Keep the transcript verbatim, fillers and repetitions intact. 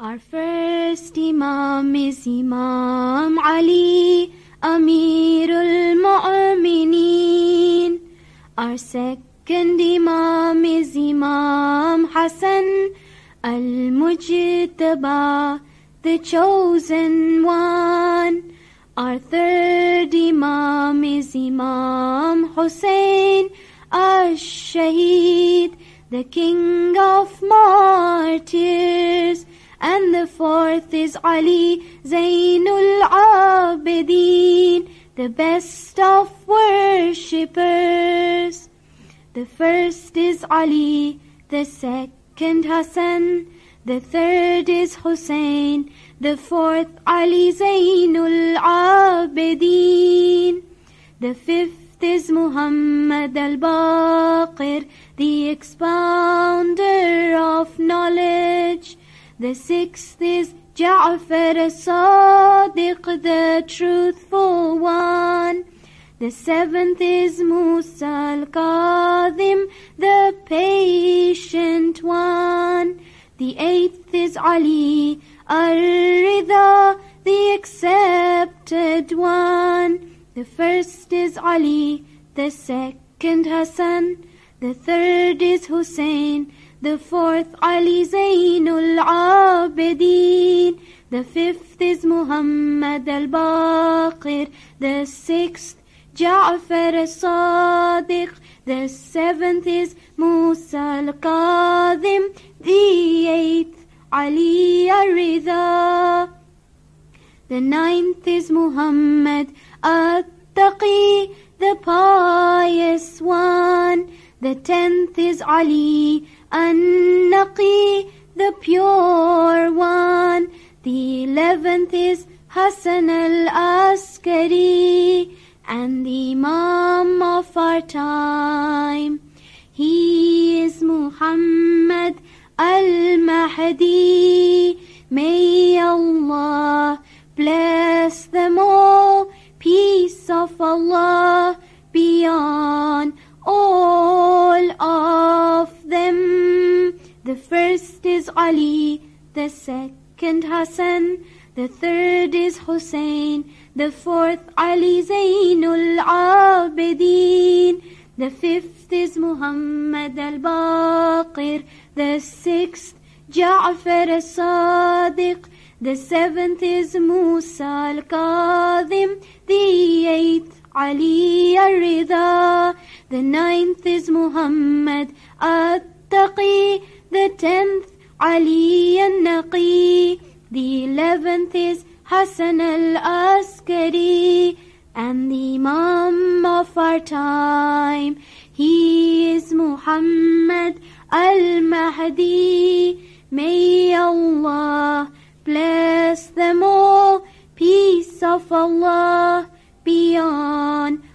Our first Imam is Imam Ali, Amirul Mu'mineen. Our second Imam is Imam Hassan, Al-Mujtaba, the chosen one. Our third Imam is Imam Hussein, Ash-Shaheed, the king of martyrs. And the fourth is Ali, Zainul Abidin, the best of worshippers. The first is Ali, the second Hassan, the third is Hussein, the fourth Ali Zainul Abidin. The fifth is Muhammad al-Baqir, the expounder of knowledge. The sixth is Ja'far as-Sadiq, the truthful one. The seventh is Musa al-Kadhim, the patient one. The eighth is Ali al-Ridha, the accepted one. The first is Ali, the second Hassan, the third is Hussein, the fourth Ali Zainul Abidin, the fifth is Muhammad al-Baqir, the sixth Ja'far as-Sadiq, the seventh is Musa al-Kadhim, the eighth Ali al-Ridha. The ninth is Muhammad at-Taqi, the pious one. The tenth is Ali an-Naqi, the pure one. The eleventh is Hassan al-Askari, and the Imam of our time. He is Muhammad al-Mahdi. May Allah bless them all. Peace of Allah be on all of them. The first is Ali, the second Hassan, the third is Hussein, the fourth Ali Zainul Abidin, the fifth is Muhammad al-Baqir, the sixth Ja'far as-Sadiq, the seventh is Musa al-Kadhim, the eighth Ali al-Ridha, the ninth is Muhammad at-Taqi, the tenth Ali an-Naqi, the eleventh is Hassan al-Askari, and the Imam of our time. He is Muhammad al-Mahdi. May Allah bless them all. Peace of Allah be on